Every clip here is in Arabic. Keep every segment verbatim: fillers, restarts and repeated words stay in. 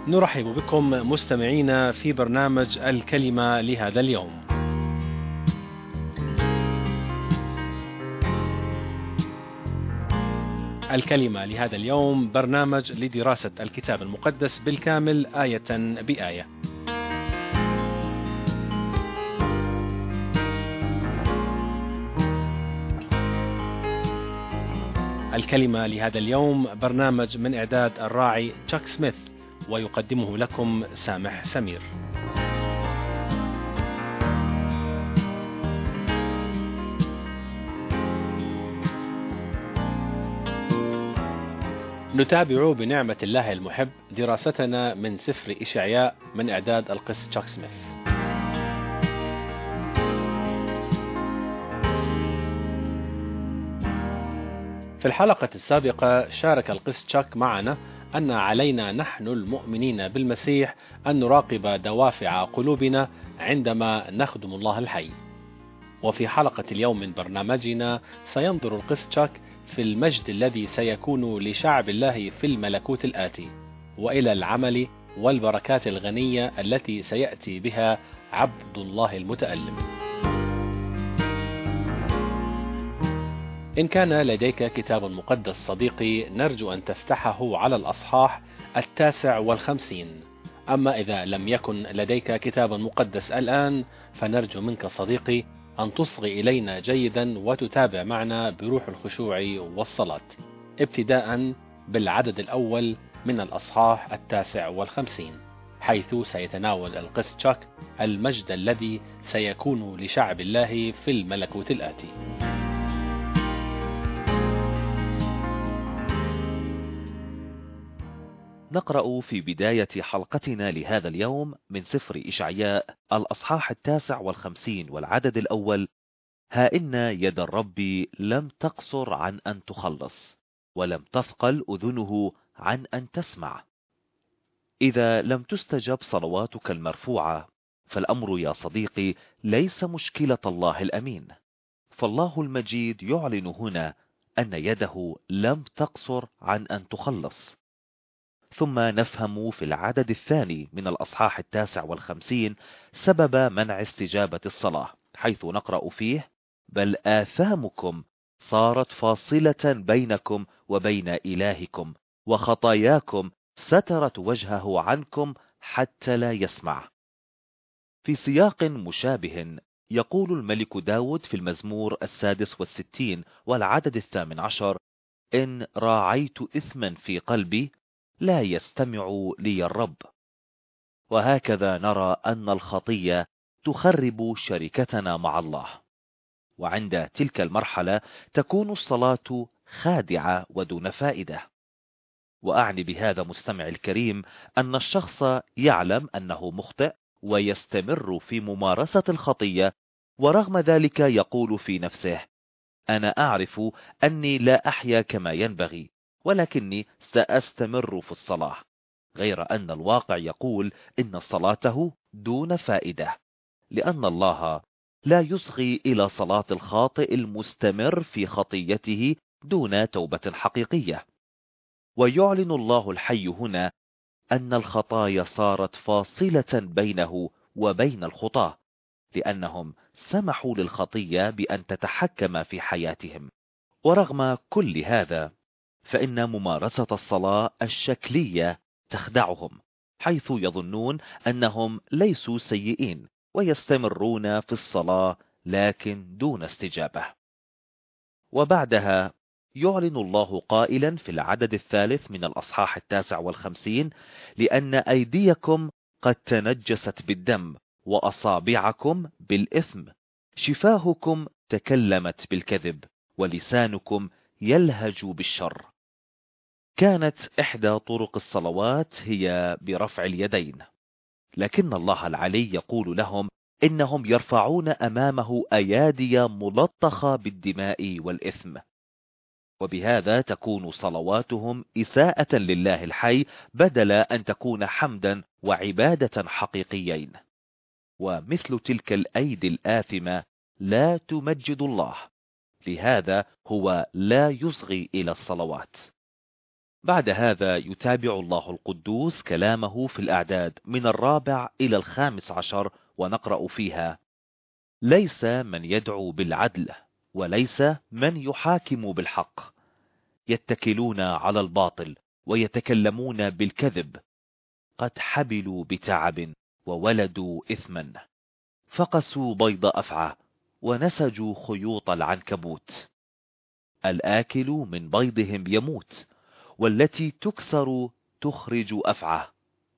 نرحب بكم مستمعينا في برنامج الكلمة لهذا اليوم. الكلمة لهذا اليوم برنامج لدراسة الكتاب المقدس بالكامل آية بآية. الكلمة لهذا اليوم برنامج من إعداد الراعي تشاك سميث، ويقدمه لكم سامح سمير. نتابع بنعمة الله المحب دراستنا من سفر إشعياء من إعداد القس تشاك سميث. في الحلقة السابقة شارك القس تشاك معنا أن علينا نحن المؤمنين بالمسيح أن نراقب دوافع قلوبنا عندما نخدم الله الحي. وفي حلقة اليوم من برنامجنا سينظر القس تشاك في المجد الذي سيكون لشعب الله في الملكوت الآتي، وإلى العمل والبركات الغنية التي سيأتي بها عبد الله المتألم. إن كان لديك كتاب مقدس صديقي، نرجو أن تفتحه على الأصحاح التاسع والخمسين. أما إذا لم يكن لديك كتاب مقدس الآن، فنرجو منك صديقي أن تصغي إلينا جيدا وتتابع معنا بروح الخشوع والصلاة، ابتداء بالعدد الأول من الأصحاح التاسع والخمسين، حيث سيتناول القس تشاك المجد الذي سيكون لشعب الله في الملكوت الآتي. نقرأ في بداية حلقتنا لهذا اليوم من سفر إشعياء الأصحاح التاسع والخمسين والعدد الأول: ها إن يد الرب لم تقصر عن أن تخلص، ولم تثقل أذنه عن أن تسمع. إذا لم تستجب صلواتك المرفوعة، فالأمر يا صديقي ليس مشكلة الله الأمين، فالله المجيد يعلن هنا أن يده لم تقصر عن أن تخلص. ثم نفهم في العدد الثاني من الأصحاح التاسع والخمسين سبب منع استجابة الصلاة، حيث نقرأ فيه: بل آثامكم صارت فاصلة بينكم وبين إلهكم، وخطاياكم سترت وجهه عنكم حتى لا يسمع. في سياق مشابه يقول الملك داود في المزمور السادس والستين والعدد الثامن عشر: إن راعيت إثما في قلبي لا يستمع لي الرب. وهكذا نرى أن الخطية تخرب شركتنا مع الله، وعند تلك المرحلة تكون الصلاة خادعة ودون فائدة. وأعني بهذا مستمع الكريم أن الشخص يعلم أنه مخطئ ويستمر في ممارسة الخطية، ورغم ذلك يقول في نفسه: أنا أعرف أني لا أحيا كما ينبغي، ولكني سأستمر في الصلاة، غير أن الواقع يقول إن صلاته دون فائدة، لأن الله لا يصغي إلى صلاة الخاطئ المستمر في خطيته دون توبة حقيقية. ويعلن الله الحي هنا أن الخطايا صارت فاصلة بينه وبين الخطاة، لأنهم سمحوا للخطية بأن تتحكم في حياتهم. ورغم كل هذا، فإن ممارسة الصلاة الشكلية تخدعهم، حيث يظنون أنهم ليسوا سيئين ويستمرون في الصلاة لكن دون استجابة. وبعدها يعلن الله قائلا في العدد الثالث من الأصحاح التاسع والخمسين: لأن أيديكم قد تنجست بالدم، وأصابعكم بالإثم، شفاهكم تكلمت بالكذب، ولسانكم يلهج بالشر. كانت إحدى طرق الصلوات هي برفع اليدين، لكن الله العلي يقول لهم إنهم يرفعون أمامه أيادي ملطخة بالدماء والإثم، وبهذا تكون صلواتهم إساءة لله الحي بدل أن تكون حمدا وعبادة حقيقيين. ومثل تلك الأيدي الآثمة لا تمجد الله، لهذا هو لا يصغي إلى الصلوات. بعد هذا يتابع الله القدوس كلامه في الأعداد من الرابع إلى الخامس عشر، ونقرأ فيها: ليس من يدعو بالعدل، وليس من يحاكم بالحق، يتكلون على الباطل ويتكلمون بالكذب، قد حبلوا بتعب وولدوا إثما، فقسوا بيض أفعى ونسجوا خيوط العنكبوت. الآكل من بيضهم يموت، والتي تكسر تخرج أفعى.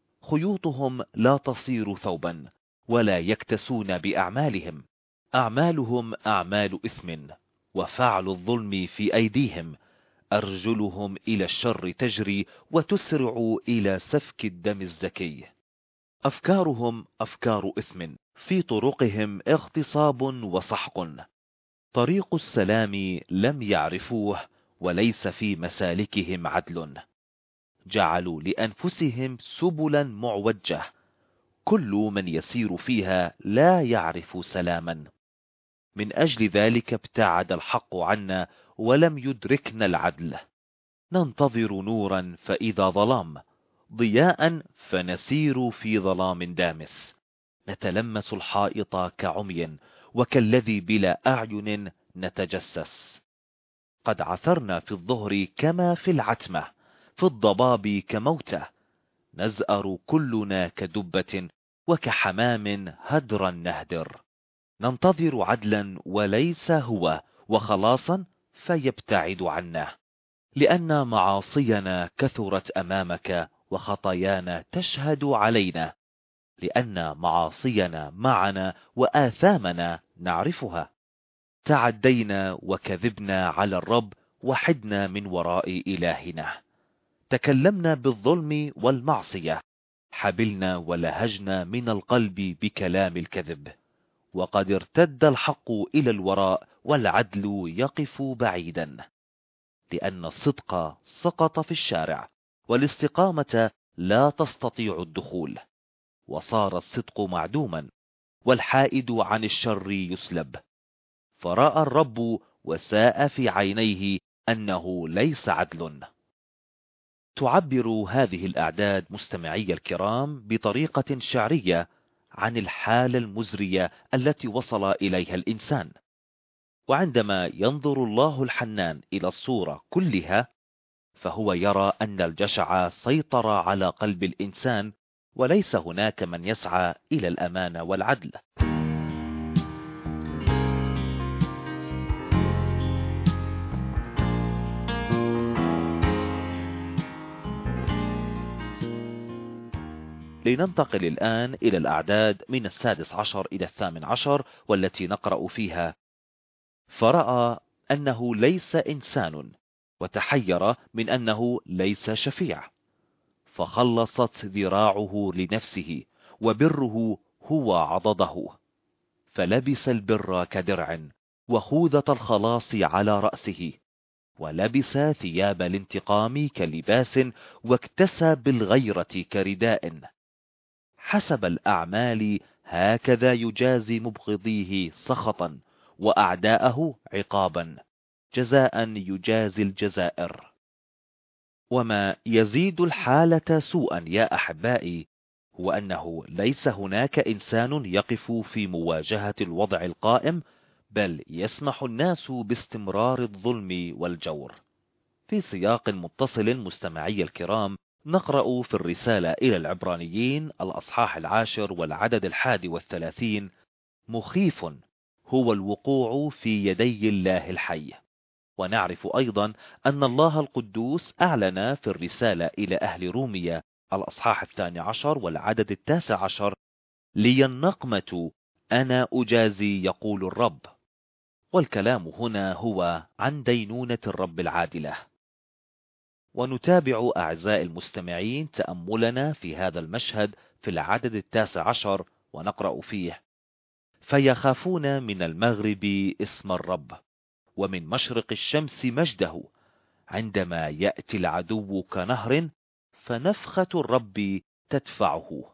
خيوطهم لا تصير ثوبا، ولا يكتسون بأعمالهم. أعمالهم أعمال إثم، وفعل الظلم في أيديهم. أرجلهم إلى الشر تجري، وتسرع إلى سفك الدم الزكي. أفكارهم أفكار إثم، في طرقهم اغتصاب وسحق. طريق السلام لم يعرفوه، وليس في مسالكهم عدل. جعلوا لأنفسهم سبلا معوجة، كل من يسير فيها لا يعرف سلاما. من أجل ذلك ابتعد الحق عنا، ولم يدركنا العدل. ننتظر نورا فإذا ظلام، ضياء فنسير في ظلام دامس. نتلمس الحائط كعمي، وكالذي بلا أعين نتجسس. قد عثرنا في الظهر كما في العتمة، في الضباب كموتة. نزأر كلنا كدبة، وكحمام هدرا نهدر. ننتظر عدلا وليس هو، وخلاصا فيبتعد عنا. لأن معاصينا كثرت أمامك، وخطايانا تشهد علينا. لأن معاصينا معنا، وآثامنا نعرفها. تعدينا وكذبنا على الرب، وحدنا من وراء إلهنا. تكلمنا بالظلم والمعصية، حبلنا ولهجنا من القلب بكلام الكذب. وقد ارتد الحق إلى الوراء، والعدل يقف بعيدا. لأن الصدق سقط في الشارع، والاستقامة لا تستطيع الدخول. وصار الصدق معدوما، والحائد عن الشر يسلب. فرأى الرب وساء في عينيه أنه ليس عدل. تعبر هذه الأعداد مستمعي الكرام بطريقة شعرية عن الحالة المزرية التي وصل إليها الإنسان. وعندما ينظر الله الحنان إلى الصورة كلها، فهو يرى أن الجشع سيطر على قلب الإنسان، وليس هناك من يسعى إلى الأمانة والعدل. لننتقل الآن إلى الأعداد من السادس عشر إلى الثامن عشر، والتي نقرأ فيها: فرأى أنه ليس إنسان، وتحير من أنه ليس شفيع. فخلصت ذراعه لنفسه، وبره هو عضده. فلبس البر كدرع، وخوذة الخلاص على رأسه. ولبس ثياب الانتقام كلباس، واكتسى بالغيرة كرداء. حسب الأعمال هكذا يجازي مبغضيه سخطا، وأعداءه عقابا، جزاء يجازي الجزائر. وما يزيد الحالة سوءا يا أحبائي، هو أنه ليس هناك إنسان يقف في مواجهة الوضع القائم، بل يسمح الناس باستمرار الظلم والجور. في سياق متصل مستمعي الكرام، نقرأ في الرسالة إلى العبرانيين الأصحاح العاشر والعدد الحادي والثلاثين: مخيف هو الوقوع في يدي الله الحي. ونعرف أيضا أن الله القدوس أعلن في الرسالة إلى أهل روميا الأصحاح الثاني عشر والعدد التاسع عشر: لي النقمة أنا أجازي يقول الرب. والكلام هنا هو عن دينونة الرب العادلة. ونتابع أعزائي المستمعين تأملنا في هذا المشهد في العدد التاسع عشر، ونقرأ فيه: فيخافون من المغرب اسم الرب، ومن مشرق الشمس مجده. عندما يأتي العدو كنهر، فنفخة الرب تدفعه.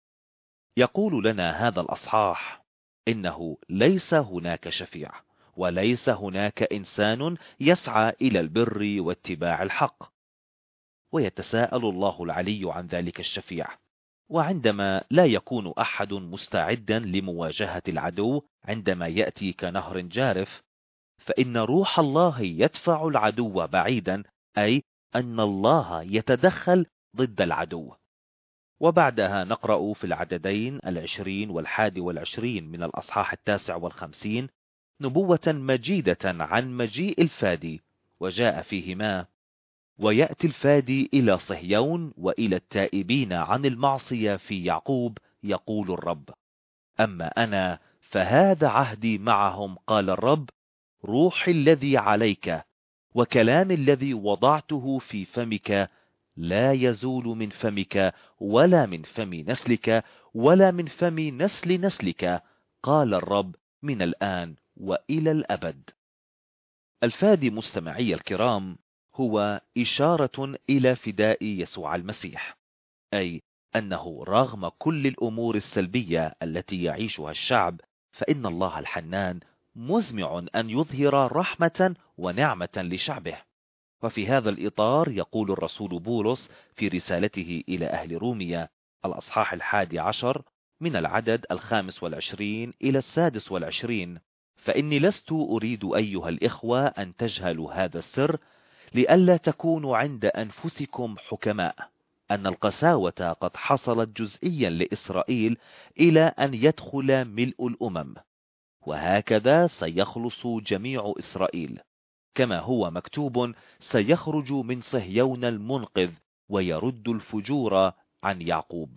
يقول لنا هذا الأصحاح إنه ليس هناك شفيع، وليس هناك إنسان يسعى إلى البر واتباع الحق. ويتساءل الله العلي عن ذلك الشفيع. وعندما لا يكون أحد مستعدا لمواجهة العدو عندما يأتي كنهر جارف، فإن روح الله يدفع العدو بعيدا، أي أن الله يتدخل ضد العدو. وبعدها نقرأ في العددين العشرين والحادي والعشرين من الأصحاح التاسع والخمسين نبوة مجيدة عن مجيء الفادي، وجاء فيهما: ويأتي الفادي إلى صهيون وإلى التائبين عن المعصية في يعقوب، يقول الرب. أما أنا فهذا عهدي معهم، قال الرب، روحي الذي عليك وكلام الذي وضعته في فمك لا يزول من فمك ولا من فم نسلك ولا من فم نسل نسلك، قال الرب، من الآن وإلى الأبد. الفادي مستمعي الكرام هو إشارة إلى فداء يسوع المسيح، أي أنه رغم كل الأمور السلبية التي يعيشها الشعب، فإن الله الحنان مزمع أن يظهر رحمة ونعمة لشعبه. وفي هذا الإطار يقول الرسول بولس في رسالته إلى أهل روميا الأصحاح الحادي عشر من العدد الخامس والعشرين إلى السادس والعشرين: فإني لست أريد أيها الإخوة أن تجهلوا هذا السر، لئلا تكونوا عند أنفسكم حكماء، أن القساوة قد حصلت جزئيا لإسرائيل إلى أن يدخل ملء الأمم، وهكذا سيخلص جميع إسرائيل، كما هو مكتوب: سيخرج من صهيون المنقذ ويرد الفجور عن يعقوب.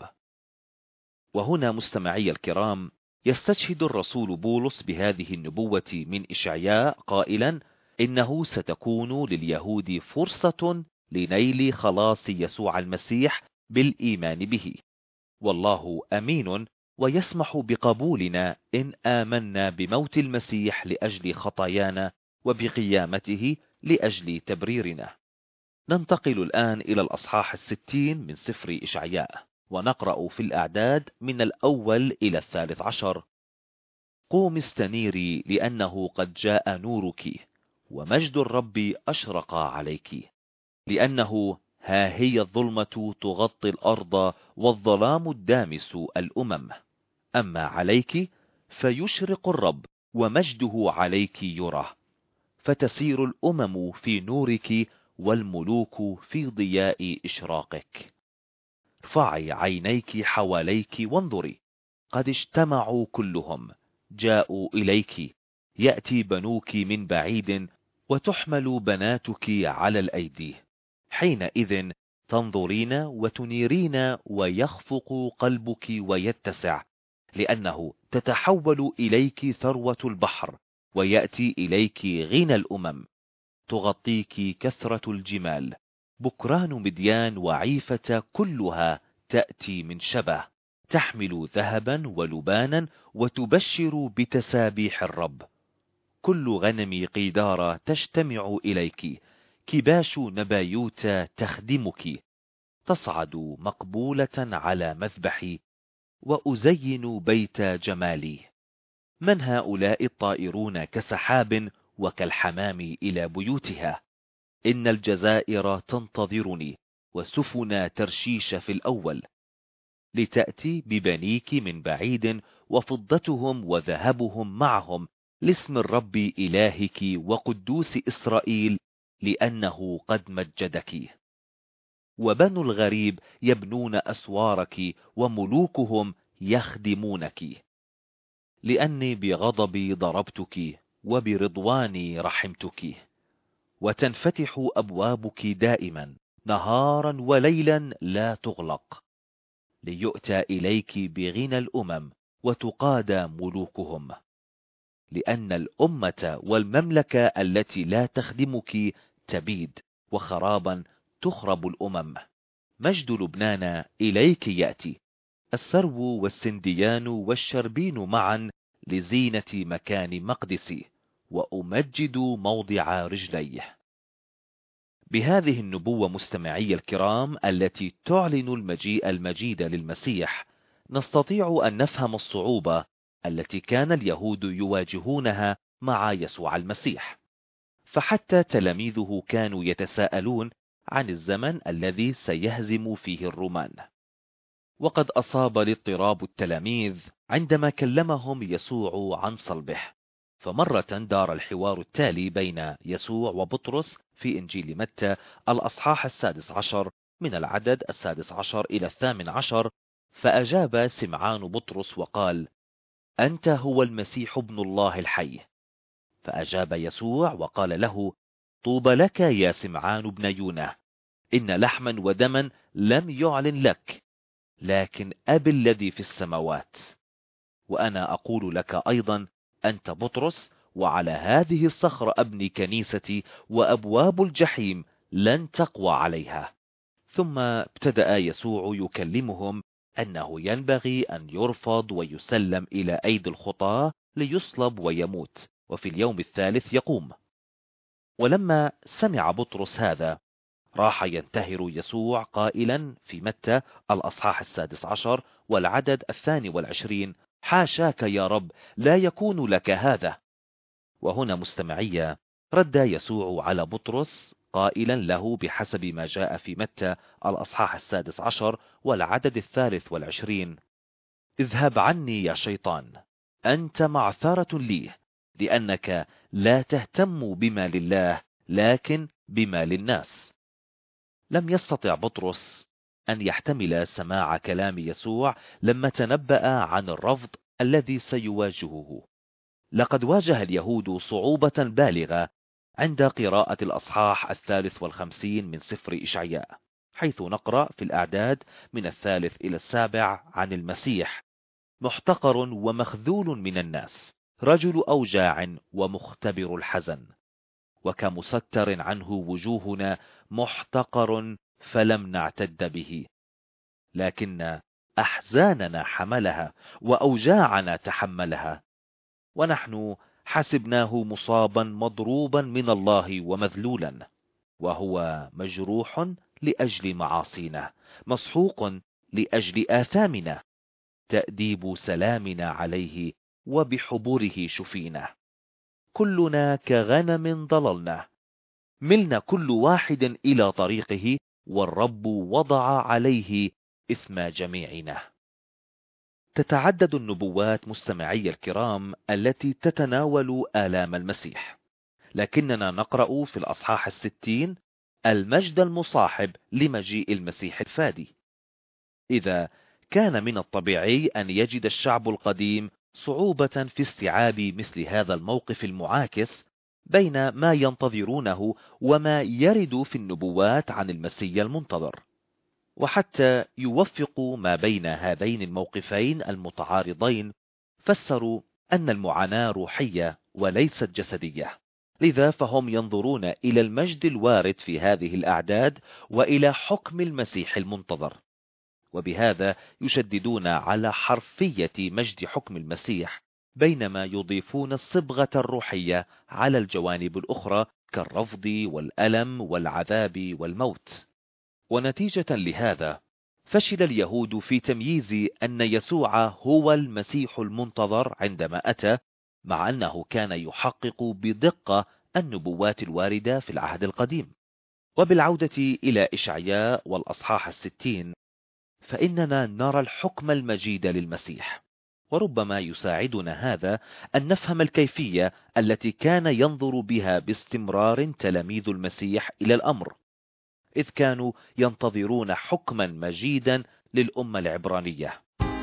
وهنا مستمعي الكرام يستشهد الرسول بولس بهذه النبوة من إشعياء قائلا: إنه ستكون لليهود فرصة لنيل خلاص يسوع المسيح بالإيمان به، والله أمين ويسمح بقبولنا إن آمنا بموت المسيح لأجل خطايانا وبقيامته لأجل تبريرنا. ننتقل الآن إلى الأصحاح الستين من سفر إشعياء، ونقرأ في الأعداد من الأول إلى الثالث عشر: قوم استنيري، لأنه قد جاء نورك، ومجد الرب أشرق عليك. لأنه ها هي الظلمة تغطي الأرض والظلام الدامس الأمم، أما عليك فيشرق الرب ومجده عليك يرى، فتسير الأمم في نورك والملوك في ضياء إشراقك. ارفعي عينيك حواليك وانظري، قد اجتمعوا كلهم، جاءوا إليك، يأتي بنوك من بعيد وتحمل بناتك على الأيدي. حينئذ تنظرين وتنيرين ويخفق قلبك ويتسع، لأنه تتحول إليك ثروة البحر ويأتي إليك غنى الأمم. تغطيك كثرة الجمال، بكران مديان وعيفة كلها تأتي من شبه، تحمل ذهبا ولبانا وتبشر بتسابيح الرب. كل غنم قيدار تجتمع إليك، كباش نبايوت تخدمك. تصعد مقبولة على مذبحي، وأزين بيت جمالي. من هؤلاء الطائرون كسحاب وكالحمام إلى بيوتها؟ إن الجزائر تنتظرني، وسفن ترشيش في الأول، لتأتي ببنيك من بعيد، وفضتهم وذهبهم معهم، لاسم الرب إلهك وقدوس إسرائيل، لأنه قد مجدك. وبنو الغريب يبنون أسوارك، وملوكهم يخدمونك. لأني بغضبي ضربتك، وبرضواني رحمتك. وتنفتح أبوابك دائما، نهارا وليلا لا تغلق، ليؤتى إليك بغنى الأمم، وتقادى ملوكهم. لأن الأمة والمملكة التي لا تخدمك تبيد، وخرابا تخرب الأمم. مجد لبنان إليك يأتي، السرو والسنديان والشربين معا، لزينة مكان مقدسي، وأمجد موضع رجليه. بهذه النبوة مستمعي الكرام التي تعلن المجيء المجيد للمسيح، نستطيع أن نفهم الصعوبة التي كان اليهود يواجهونها مع يسوع المسيح. فحتى تلاميذه كانوا يتساءلون عن الزمن الذي سيهزم فيه الرومان. وقد أصاب الاضطراب التلاميذ عندما كلمهم يسوع عن صلبه، فمرة دار الحوار التالي بين يسوع وبطرس في إنجيل متى الأصحاح السادس عشر من العدد السادس عشر إلى الثامن عشر. فأجاب سمعان بطرس وقال: أنت هو المسيح ابن الله الحي. فأجاب يسوع وقال له: طوبى لك يا سمعان بن يونا، إن لحما ودما لم يعلن لك، لكن أبي الذي في السماوات. وأنا أقول لك أيضا: أنت بطرس، وعلى هذه الصخرة أبني كنيستي، وأبواب الجحيم لن تقوى عليها. ثم ابتدأ يسوع يكلمهم أنه ينبغي أن يرفض ويسلم إلى أيدي الخطاة ليصلب ويموت، وفي اليوم الثالث يقوم. ولما سمع بطرس هذا راح ينتهر يسوع قائلا في متى الأصحاح السادس عشر والعدد الثاني والعشرين: حاشاك يا رب، لا يكون لك هذا. وهنا مستمعية رد يسوع على بطرس قائلا له بحسب ما جاء في متى الأصحاح السادس عشر والعدد الثالث والعشرين: اذهب عني يا شيطان، أنت معثرة لي، لأنك لا تهتم بما لله لكن بما للناس. لم يستطع بطرس أن يحتمل سماع كلام يسوع لما تنبأ عن الرفض الذي سيواجهه. لقد واجه اليهود صعوبة بالغة عند قراءة الأصحاح الثالث والخمسين من سفر إشعياء، حيث نقرأ في الأعداد من الثالث إلى السابع عن المسيح: محتقر ومخذول من الناس، رجل أوجاع ومختبر الحزن، وكمستر عنه وجوهنا، محتقر فلم نعتد به، لكن أحزاننا حملها وأوجاعنا تحملها، ونحن حسبناه مصابا مضروبا من الله ومذلولا، وهو مجروح لأجل معاصينا، مسحوق لأجل آثامنا، تأديب سلامنا عليه، وبحبره شفينا. كلنا كغنم ضللنا، ملنا كل واحد إلى طريقه، والرب وضع عليه إثم جميعنا. تتعدد النبوات مستمعي الكرام التي تتناول آلام المسيح، لكننا نقرأ في الأصحاح الستين المجد المصاحب لمجيء المسيح الفادي. إذا كان من الطبيعي أن يجد الشعب القديم صعوبة في استيعاب مثل هذا الموقف المعاكس بين ما ينتظرونه وما يرد في النبوات عن المسيح المنتظر، وحتى يوفقوا ما بين هذين الموقفين المتعارضين فسروا أن المعاناة روحية وليست جسدية، لذا فهم ينظرون إلى المجد الوارد في هذه الأعداد وإلى حكم المسيح المنتظر، وبهذا يشددون على حرفية مجد حكم المسيح، بينما يضيفون الصبغة الروحية على الجوانب الأخرى كالرفض والألم والعذاب والموت. ونتيجة لهذا فشل اليهود في تمييز أن يسوع هو المسيح المنتظر عندما أتى، مع أنه كان يحقق بدقة النبوات الواردة في العهد القديم. وبالعودة إلى إشعياء والأصحاح الستين، فإننا نرى الحكم المجيد للمسيح، وربما يساعدنا هذا أن نفهم الكيفية التي كان ينظر بها باستمرار تلاميذ المسيح إلى الأمر، إذ كانوا ينتظرون حكما مجيدا للأمة العبرانية.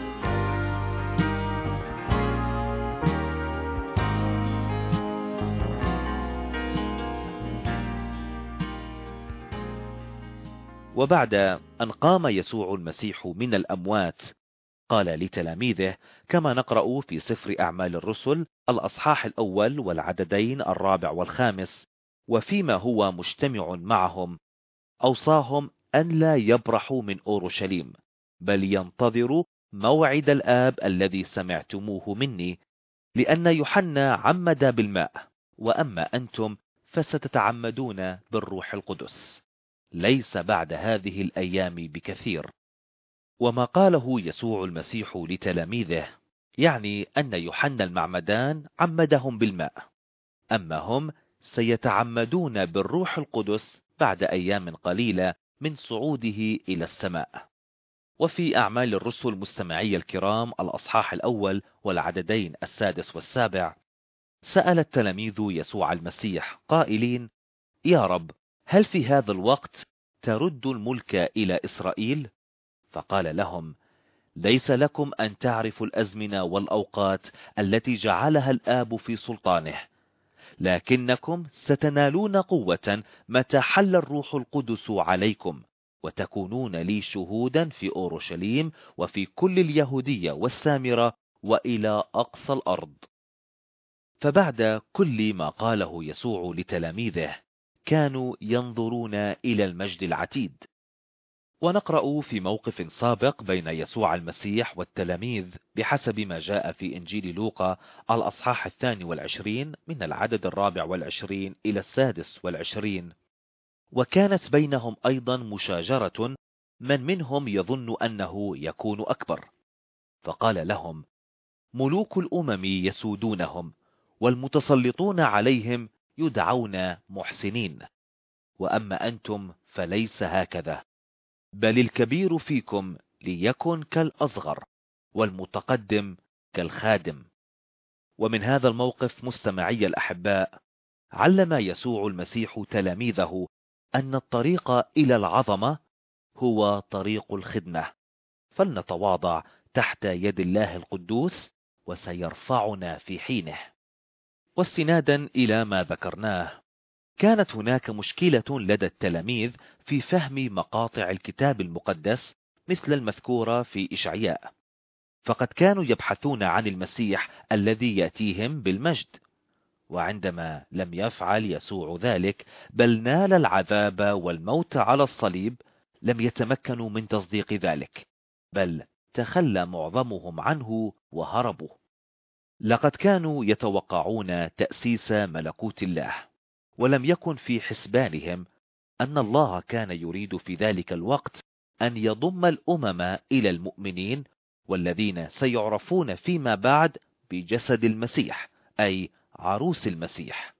وبعد أن قام يسوع المسيح من الأموات قال لتلاميذه كما نقرأ في سفر أعمال الرسل الأصحاح الأول والعددين الرابع والخامس: وفيما هو مجتمع معهم أوصاهم أن لا يبرحوا من أورشليم، بل ينتظروا موعد الآب الذي سمعتموه مني، لأن يوحنا عمد بالماء، وأما أنتم فستتعمدون بالروح القدس، ليس بعد هذه الأيام بكثير. وما قاله يسوع المسيح لتلاميذه يعني أن يوحنا المعمدان عمدهم بالماء، أما هم سيتعمدون بالروح القدس بعد أيام قليلة من صعوده إلى السماء. وفي أعمال الرسل مستمعي الكرام الأصحاح الأول والعددين السادس والسابع، سأل التلاميذ يسوع المسيح قائلين: يا رب، هل في هذا الوقت ترد الملك إلى إسرائيل؟ فقال لهم: ليس لكم أن تعرفوا الأزمنة والأوقات التي جعلها الآب في سلطانه، لكنكم ستنالون قوة متى حل الروح القدس عليكم، وتكونون لي شهودا في أورشليم وفي كل اليهودية والسامرة وإلى أقصى الأرض. فبعد كل ما قاله يسوع لتلاميذه كانوا ينظرون إلى المجد العتيد. ونقرأ في موقف سابق بين يسوع المسيح والتلاميذ بحسب ما جاء في إنجيل لوقا الأصحاح الثاني والعشرين من العدد الرابع والعشرين إلى السادس والعشرين. وكانت بينهم أيضا مشاجرة، من منهم يظن أنه يكون أكبر. فقال لهم: ملوك الأمم يسودونهم، والمتسلطون عليهم يدعون محسنين، وأما أنتم فليس هكذا، بل الكبير فيكم ليكن كالأصغر، والمتقدم كالخادم. ومن هذا الموقف مستمعي الأحباء، علم يسوع المسيح تلاميذه أن الطريق إلى العظمة هو طريق الخدمة، فلنتواضع تحت يد الله القدوس وسيرفعنا في حينه. واستنادا إلى ما ذكرناه، كانت هناك مشكلة لدى التلاميذ في فهم مقاطع الكتاب المقدس مثل المذكورة في إشعياء، فقد كانوا يبحثون عن المسيح الذي يأتيهم بالمجد، وعندما لم يفعل يسوع ذلك بل نال العذاب والموت على الصليب، لم يتمكنوا من تصديق ذلك، بل تخلى معظمهم عنه وهربوا. لقد كانوا يتوقعون تأسيس ملكوت الله، ولم يكن في حسبانهم أن الله كان يريد في ذلك الوقت أن يضم الأمم إلى المؤمنين، والذين سيعرفون فيما بعد بجسد المسيح، أي عروس المسيح.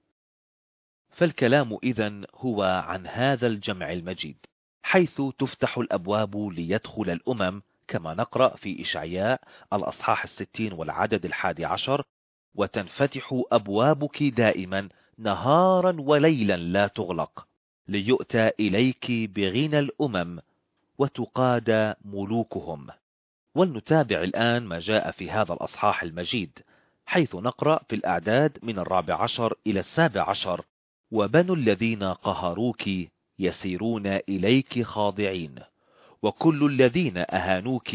فالكلام إذن هو عن هذا الجمع المجيد، حيث تفتح الأبواب ليدخل الأمم، كما نقرأ في إشعياء الأصحاح الستين والعدد الحادي عشر: وتنفتح أبوابك دائما نهارا وليلا لا تغلق، ليؤتى إليك بغنى الأمم وتقاد ملوكهم. ولنتابع الآن ما جاء في هذا الأصحاح المجيد، حيث نقرأ في الأعداد من الرابع عشر إلى السابع عشر: وبنو الذين قهروك يسيرون إليك خاضعين، وكل الذين أهانوك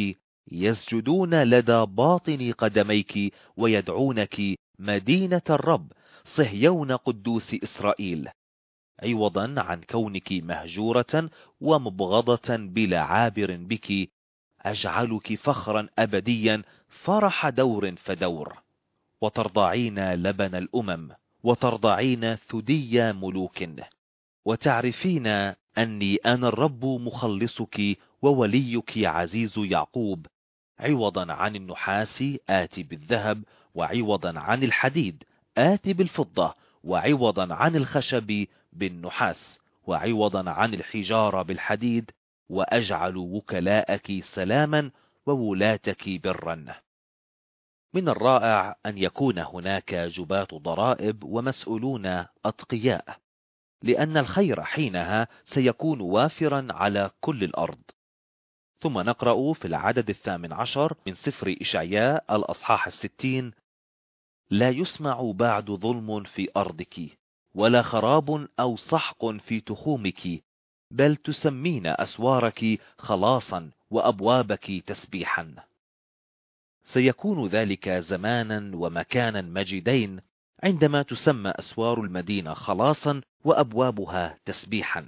يسجدون لدى باطن قدميك، ويدعونك مدينة الرب، صهيون قدوس إسرائيل، عوضا عن كونك مهجورة ومبغضة بلا عابر بك، أجعلك فخرا أبديا، فرح دور فدور، وترضعين لبن الأمم، وترضعين ثدي ملوك، وتعرفين أني أنا الرب مخلصك ووليك عزيز يعقوب، عوضا عن النحاس آتي بالذهب، وعوضا عن الحديد آتي بالفضة، وعوضا عن الخشب بالنحاس، وعوضا عن الحجارة بالحديد، وأجعل وكلاءك سلاما وولاتك برا. من الرائع أن يكون هناك جباة ضرائب ومسؤولون أتقياء، لأن الخير حينها سيكون وافرا على كل الأرض. ثم نقرأ في العدد الثامن عشر من سفر إشعياء الأصحاح الستين: لا يسمع بعد ظلم في أرضك، ولا خراب أو سحق في تخومك، بل تسمين أسوارك خلاصا وأبوابك تسبيحا. سيكون ذلك زمانا ومكانا مجيدين، عندما تسمى أسوار المدينة خلاصا وأبوابها تسبيحا،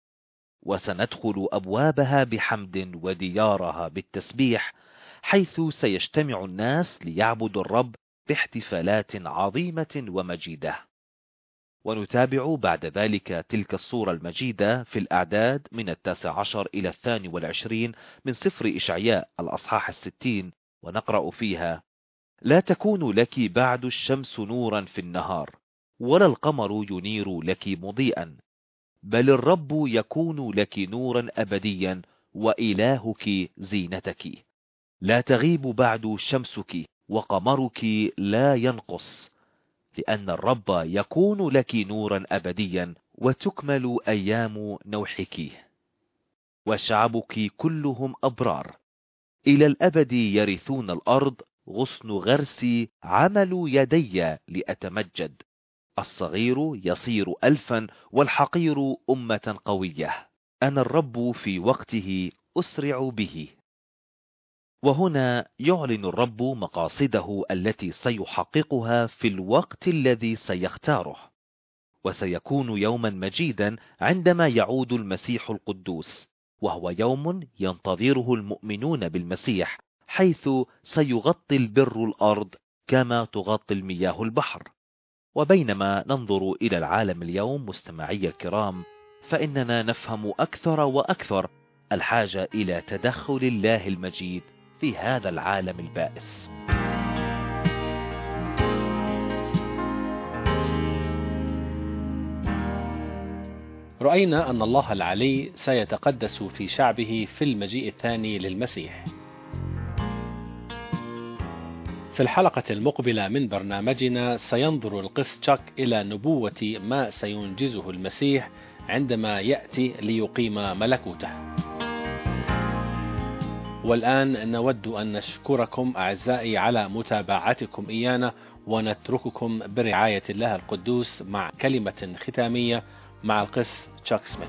وسندخل أبوابها بحمد وديارها بالتسبيح، حيث سيجتمع الناس ليعبدوا الرب باحتفالات عظيمة ومجيدة. ونتابع بعد ذلك تلك الصورة المجيدة في الأعداد من التاسع عشر إلى الثاني والعشرين من سفر إشعياء الأصحاح الستين، ونقرأ فيها: لا تكون لك بعد الشمس نورا في النهار، ولا القمر ينير لك مضيئا، بل الرب يكون لك نورا أبديا وإلهك زينتك. لا تغيب بعد شمسك وقمرك لا ينقص، لأن الرب يكون لك نورا أبديا وتكمل أيام نوحك. وشعبك كلهم أبرار، إلى الأبد يرثون الأرض، غصن غرسي عمل يدي لأتمجد. الصغير يصير ألفا والحقير أمة قوية، أنا الرب في وقته أسرع به. وهنا يعلن الرب مقاصده التي سيحققها في الوقت الذي سيختاره. وسيكون يوما مجيدا عندما يعود المسيح القدوس، وهو يوم ينتظره المؤمنون بالمسيح، حيث سيغطي البر الأرض كما تغطي المياه البحر. وبينما ننظر إلى العالم اليوم مستمعي الكرام، فإننا نفهم أكثر وأكثر الحاجة إلى تدخل الله المجيد في هذا العالم البائس. رأينا أن الله العلي سيتقدس في شعبه في المجيء الثاني للمسيح. في الحلقة المقبلة من برنامجنا سينظر القس تشاك إلى نبوة ما سينجزه المسيح عندما يأتي ليقيم ملكوته. والآن نود أن نشكركم أعزائي على متابعتكم إيانا، ونترككم برعاية الله القدوس مع كلمة ختامية مع القس تشاك سميث.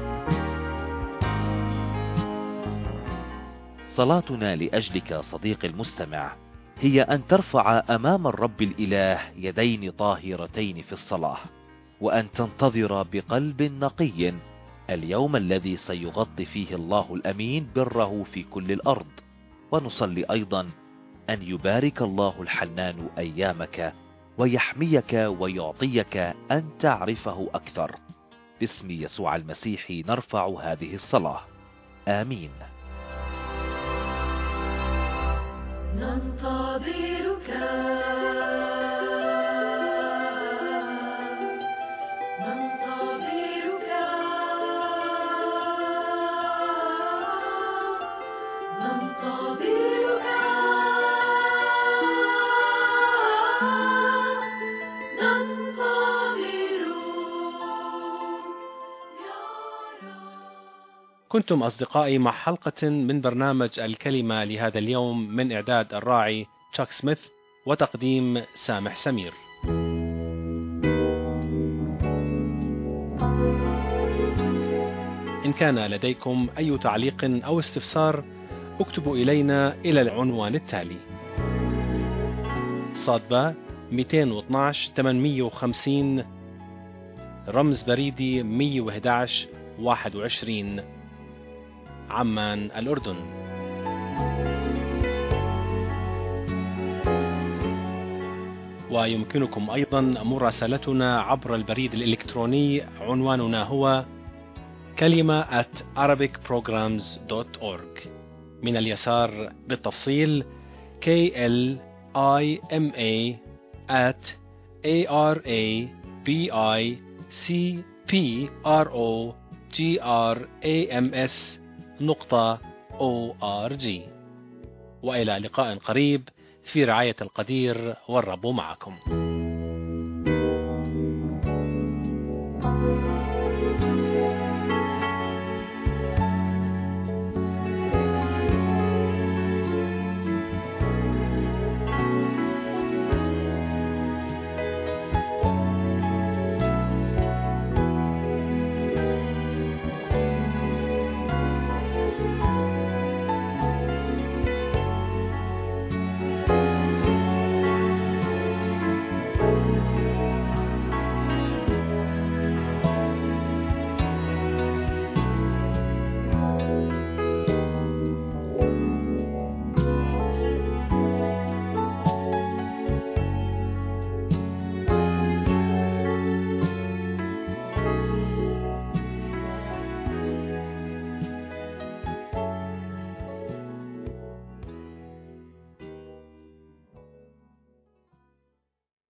صلاتنا لأجلك صديقي المستمع هي أن ترفع أمام الرب الإله يدين طاهرتين في الصلاة، وأن تنتظر بقلب نقي اليوم الذي سيغطي فيه الله الأمين بره في كل الأرض. ونصلي أيضا أن يبارك الله الحنان أيامك ويحميك ويعطيك أن تعرفه أكثر. باسم يسوع المسيح نرفع هذه الصلاة، آمين. ننتظرك ننتظرك ننتظرك كنتم أصدقائي مع حلقة من برنامج الكلمة لهذا اليوم من إعداد الراعي تشاك سميث وتقديم سامح سمير. إن كان لديكم أي تعليق أو استفسار اكتبوا إلينا إلى العنوان التالي: صادبة مئتين واثناشر ثمانمئة وخمسين، رمز بريدي مئة وأحد عشر واحد وعشرين، عمان الأردن. ويمكنكم أيضا مراسلتنا عبر البريد الإلكتروني، عنواننا هو كلمة at arabic programs dot org. من اليسار بالتفصيل K L I M A at A R A B I C P R O G R A M S نقطة أو آر جي. وإلى لقاء قريب في رعاية القدير، والرب معكم.